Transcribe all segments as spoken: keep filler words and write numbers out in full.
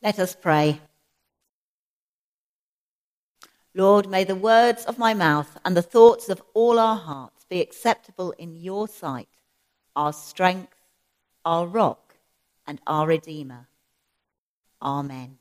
Let us pray. Lord, may the words of my mouth and the thoughts of all our hearts be acceptable in your sight, our strength, our rock, and our Redeemer. Amen.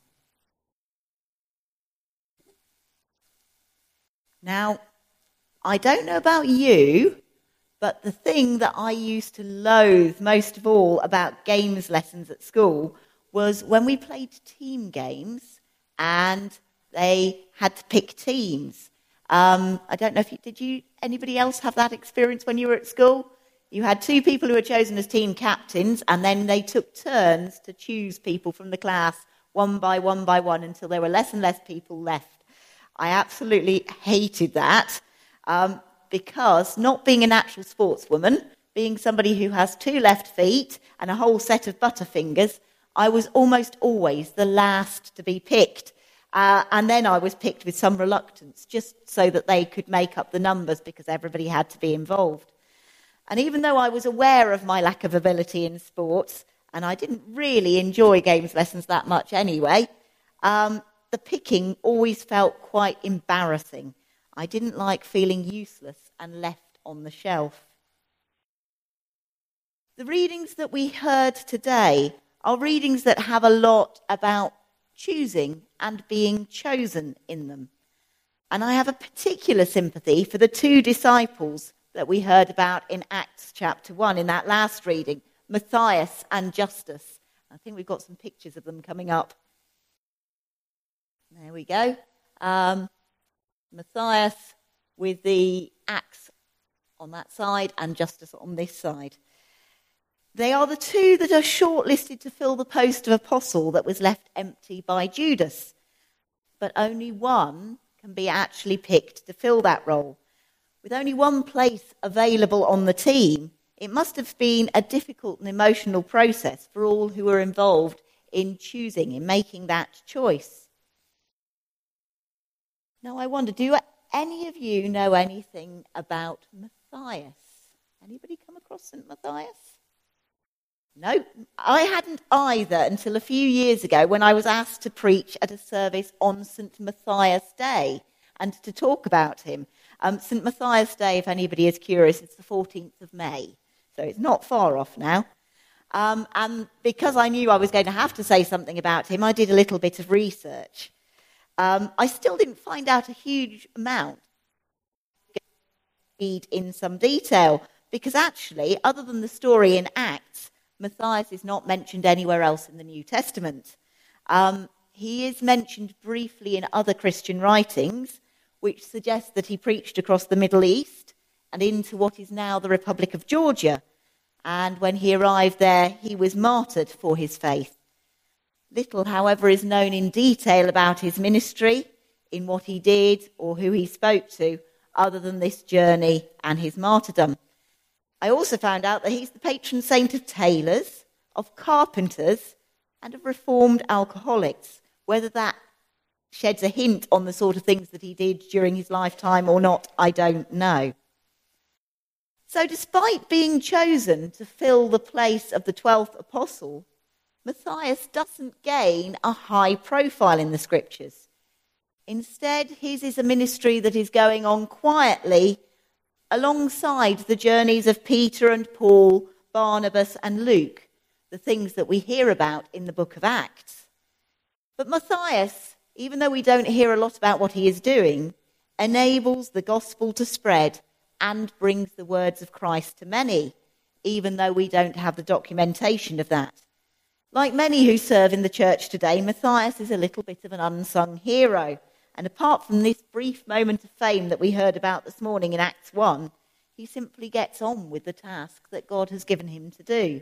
Now, I don't know about you, but the thing that I used to loathe most of all about games lessons at school was when we played team games and they had to pick teams. Um, I don't know if you, did you, anybody else have that experience when you were at school? You had two people who were chosen as team captains, and then they took turns to choose people from the class one by one by one until there were less and less people left. I absolutely hated that um, because not being a natural sportswoman, being somebody who has two left feet and a whole set of butterfingers, I was almost always the last to be picked. Uh, and then I was picked with some reluctance, just so that they could make up the numbers because everybody had to be involved. And even though I was aware of my lack of ability in sports, and I didn't really enjoy games lessons that much anyway, um, the picking always felt quite embarrassing. I didn't like feeling useless and left on the shelf. The readings that we heard today are readings that have a lot about choosing and being chosen in them. And I have a particular sympathy for the two disciples that we heard about in Acts chapter one, in that last reading, Matthias and Justus. I think we've got some pictures of them coming up. There we go. Um, Matthias with the axe on that side and Justus on this side. They are the two that are shortlisted to fill the post of apostle that was left empty by Judas. But only one can be actually picked to fill that role. With only one place available on the team, it must have been a difficult and emotional process for all who were involved in choosing, in making that choice. Now, I wonder, do any of you know anything about Matthias? Anybody come across Saint Matthias? No, I hadn't either until a few years ago when I was asked to preach at a service on Saint Matthias Day and to talk about him. Um, Saint Matthias Day, if anybody is curious, it's the fourteenth of May, so it's not far off now. Um, and because I knew I was going to have to say something about him, I did a little bit of research. Um, I still didn't find out a huge amount in some detail, because actually, other than the story in Acts, Matthias is not mentioned anywhere else in the New Testament. Um, he is mentioned briefly in other Christian writings, which suggest that he preached across the Middle East and into what is now the Republic of Georgia. And when he arrived there, he was martyred for his faith. Little, however, is known in detail about his ministry, in what he did or who he spoke to, other than this journey and his martyrdom. I also found out that he's the patron saint of tailors, of carpenters, and of reformed alcoholics. Whether that sheds a hint on the sort of things that he did during his lifetime or not, I don't know. So despite being chosen to fill the place of the twelfth apostle, Matthias doesn't gain a high profile in the scriptures. Instead, his is a ministry that is going on quietly alongside the journeys of Peter and Paul, Barnabas and Luke, the things that we hear about in the book of Acts. But Matthias, even though we don't hear a lot about what he is doing, enables the gospel to spread and brings the words of Christ to many, even though we don't have the documentation of that. Like many who serve in the church today, Matthias is a little bit of an unsung hero. And apart from this brief moment of fame that we heard about this morning in Acts one, he simply gets on with the task that God has given him to do.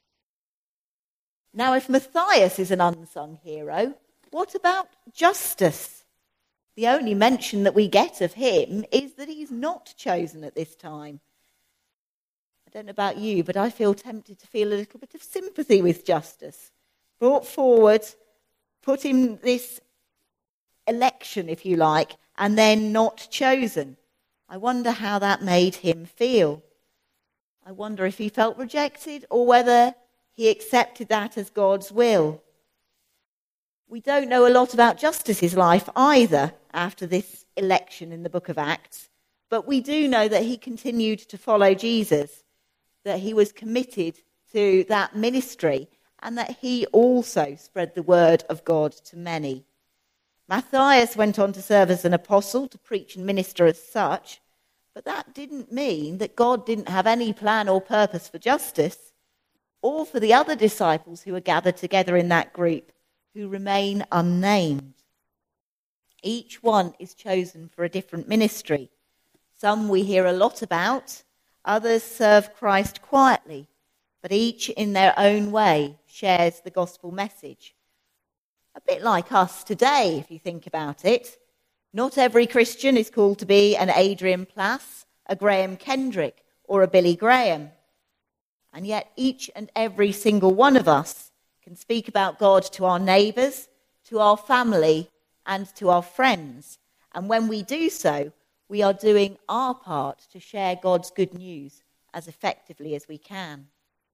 Now, if Matthias is an unsung hero, what about Justus? The only mention that we get of him is that he's not chosen at this time. I don't know about you, but I feel tempted to feel a little bit of sympathy with Justus. Brought forward, put in this election, if you like, and then not chosen. I wonder how that made him feel. I wonder if he felt rejected or whether he accepted that as God's will. We don't know a lot about Justus's life either after this election in the book of Acts, but we do know that he continued to follow Jesus, that he was committed to that ministry, and that he also spread the word of God to many. Matthias went on to serve as an apostle, to preach and minister as such, but that didn't mean that God didn't have any plan or purpose for Justus, or for the other disciples who were gathered together in that group, who remain unnamed. Each one is chosen for a different ministry. Some we hear a lot about, others serve Christ quietly, but each in their own way shares the gospel message. A bit like us today, if you think about it. Not every Christian is called to be an Adrian Plass, a Graham Kendrick, or a Billy Graham. And yet each and every single one of us can speak about God to our neighbours, to our family, and to our friends. And when we do so, we are doing our part to share God's good news as effectively as we can.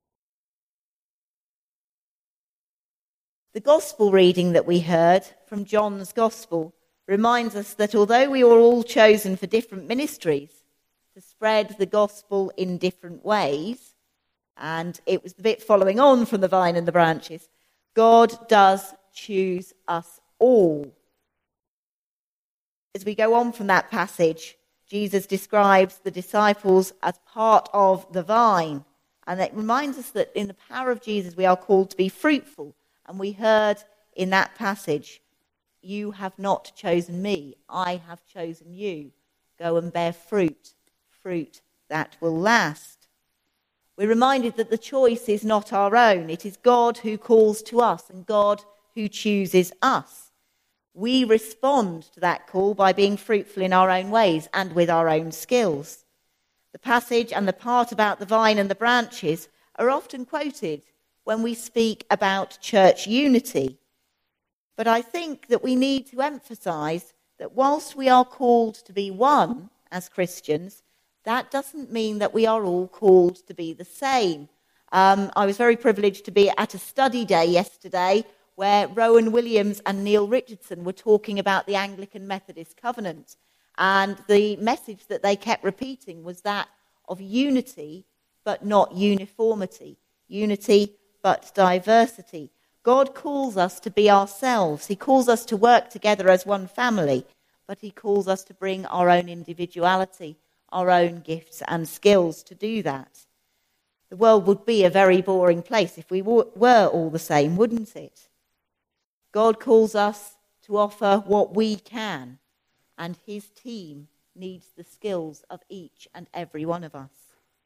The gospel reading that we heard from John's gospel reminds us that although we are all chosen for different ministries to spread the gospel in different ways, and it was the bit following on from the vine and the branches, God does choose us all. As we go on from that passage, Jesus describes the disciples as part of the vine, and it reminds us that in the power of Jesus we are called to be fruitful. And we heard in that passage, you have not chosen me, I have chosen you. Go and bear fruit, fruit that will last. We're reminded that the choice is not our own. It is God who calls to us and God who chooses us. We respond to that call by being fruitful in our own ways and with our own skills. The passage and the part about the vine and the branches are often quoted when we speak about church unity. But I think that we need to emphasise that whilst we are called to be one as Christians, that doesn't mean that we are all called to be the same. Um, I was very privileged to be at a study day yesterday where Rowan Williams and Neil Richardson were talking about the Anglican Methodist Covenant. And the message that they kept repeating was that of unity, but not uniformity. Unity, but diversity. God calls us to be ourselves. He calls us to work together as one family, but he calls us to bring our own individuality, our own gifts and skills to do that. The world would be a very boring place if we were all the same, wouldn't it? God calls us to offer what we can, and his team needs the skills of each and every one of us.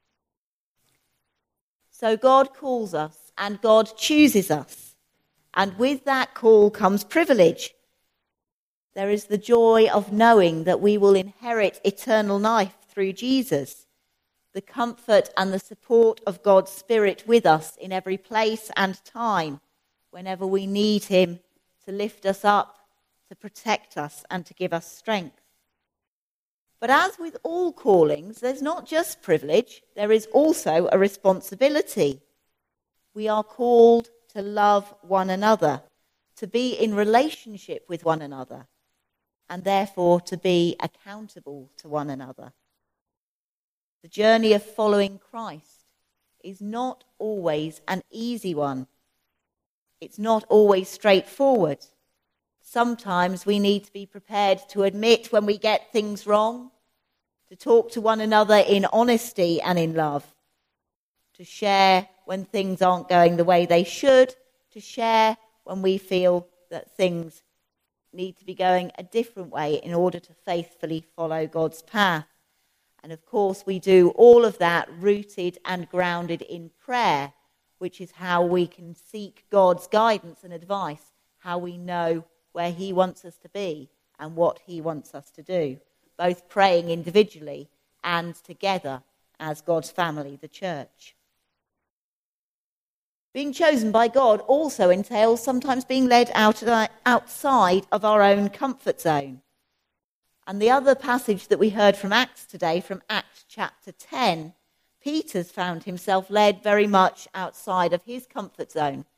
So God calls us and God chooses us. And with that call comes privilege. There is the joy of knowing that we will inherit eternal life through Jesus, the comfort and the support of God's Spirit with us in every place and time, whenever we need him to lift us up, to protect us, and to give us strength. But as with all callings, there's not just privilege, there is also a responsibility. We are called to love one another, to be in relationship with one another, and therefore to be accountable to one another. The journey of following Christ is not always an easy one. It's not always straightforward. Sometimes we need to be prepared to admit when we get things wrong, to talk to one another in honesty and in love, to share when things aren't going the way they should, to share when we feel that things need to be going a different way in order to faithfully follow God's path. And of course, we do all of that rooted and grounded in prayer, which is how we can seek God's guidance and advice, how we know where he wants us to be and what he wants us to do, both praying individually and together as God's family, the church. Being chosen by God also entails sometimes being led out outside of our own comfort zone. And the other passage that we heard from Acts today, from Acts chapter ten, Peter's found himself led very much outside of his comfort zone.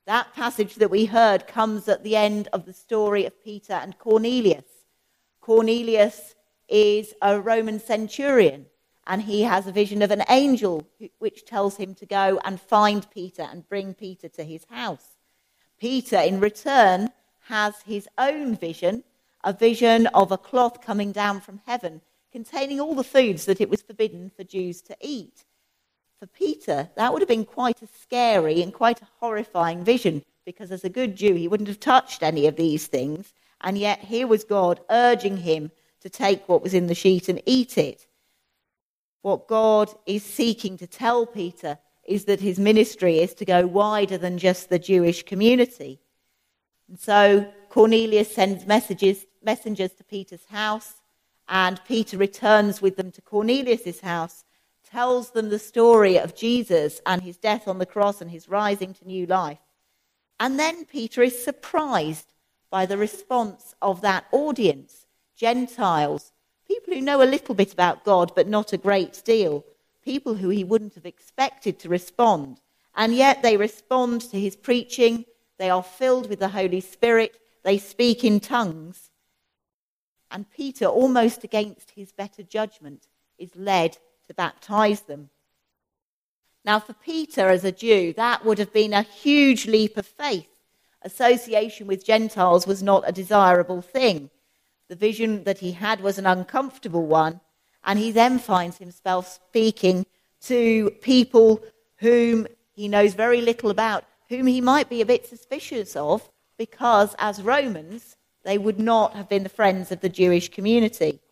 That passage that we heard comes at the end of the story of Peter and Cornelius. Cornelius is a Roman centurion, and he has a vision of an angel which tells him to go and find Peter and bring Peter to his house. Peter, in return, has his own vision, a vision of a cloth coming down from heaven containing all the foods that it was forbidden for Jews to eat. For Peter, that would have been quite a scary and quite a horrifying vision, because as a good Jew, he wouldn't have touched any of these things, and yet here was God urging him to take what was in the sheet and eat it. What God is seeking to tell Peter is that his ministry is to go wider than just the Jewish community. And so Cornelius sends messages, messengers to Peter's house, and Peter returns with them to Cornelius' house, tells them the story of Jesus and his death on the cross and his rising to new life. And then Peter is surprised by the response of that audience, Gentiles, people who know a little bit about God but not a great deal, people who he wouldn't have expected to respond. And yet they respond to his preaching, they are filled with the Holy Spirit, they speak in tongues. And Peter, almost against his better judgment, is led to baptize them. Now for Peter as a Jew, that would have been a huge leap of faith. Association with Gentiles was not a desirable thing. The vision that he had was an uncomfortable one, and he then finds himself speaking to people whom he knows very little about, whom he might be a bit suspicious of, because as Romans, they would not have been the friends of the Jewish community.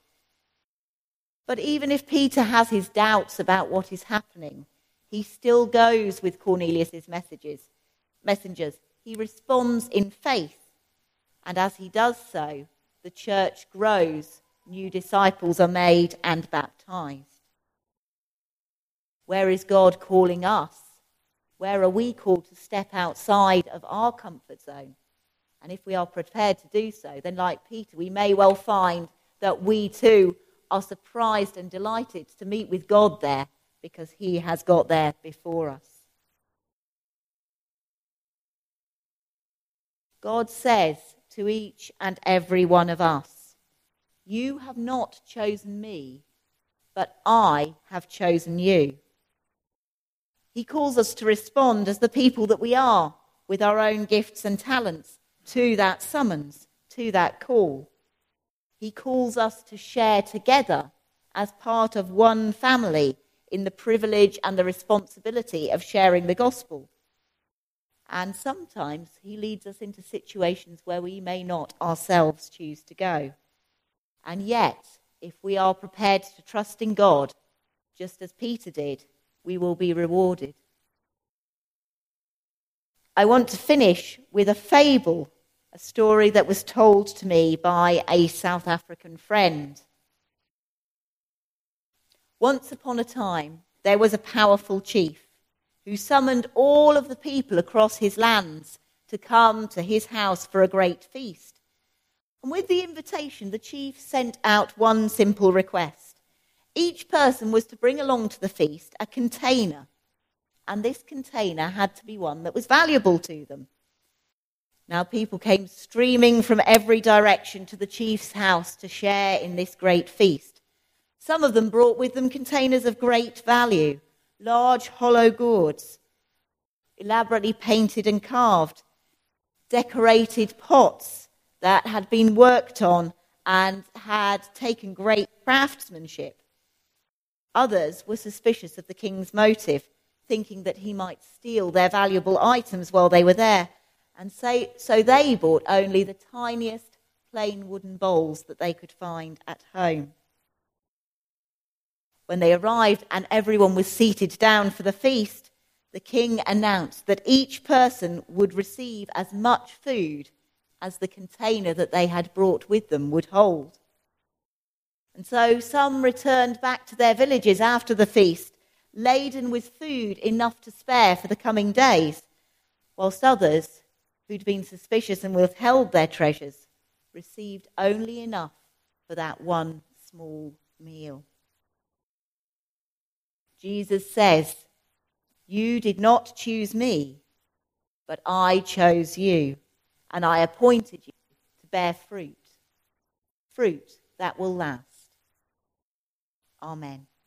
But even if Peter has his doubts about what is happening, he still goes with Cornelius' messages, messengers. He responds in faith, and as he does so, the church grows, new disciples are made and baptized. Where is God calling us? Where are we called to step outside of our comfort zone? And if we are prepared to do so, then like Peter, we may well find that we too are surprised and delighted to meet with God there, because he has got there before us. God says to each and every one of us, "You have not chosen me, but I have chosen you." He calls us to respond as the people that we are, with our own gifts and talents, to that summons, to that call. He calls us to share together as part of one family in the privilege and the responsibility of sharing the gospel. And sometimes he leads us into situations where we may not ourselves choose to go. And yet, if we are prepared to trust in God, just as Peter did, we will be rewarded. I want to finish with a fable, a story that was told to me by a South African friend. Once upon a time, there was a powerful chief who summoned all of the people across his lands to come to his house for a great feast. And with the invitation, the chief sent out one simple request. Each person was to bring along to the feast a container, and this container had to be one that was valuable to them. Now people came streaming from every direction to the chief's house to share in this great feast. Some of them brought with them containers of great value, large hollow gourds, elaborately painted and carved, decorated pots that had been worked on and had taken great craftsmanship. Others were suspicious of the king's motive, thinking that he might steal their valuable items while they were there, and so, so they bought only the tiniest plain wooden bowls that they could find at home. When they arrived and everyone was seated down for the feast, the king announced that each person would receive as much food as the container that they had brought with them would hold. And so some returned back to their villages after the feast, laden with food enough to spare for the coming days, whilst others, who'd been suspicious and withheld their treasures, received only enough for that one small meal. Jesus says, "You did not choose me, but I chose you, and I appointed you to bear fruit, fruit that will last. Amen.